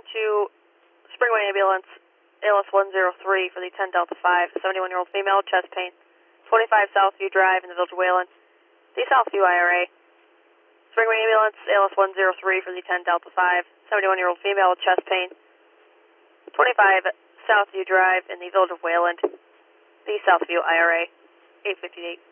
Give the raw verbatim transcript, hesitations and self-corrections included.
to Springway Ambulance, A L S one zero three for the ten Delta five, seventy-one-year-old female, chest pain, twenty-five Southview Drive in the Village of Wayland, the Southview I R A. Springway Ambulance, A L S one zero three for the ten Delta five, seventy-one-year-old female, chest pain, twenty-five Southview Drive in the Village of Wayland, the Southview I R A, eight fifty-eight.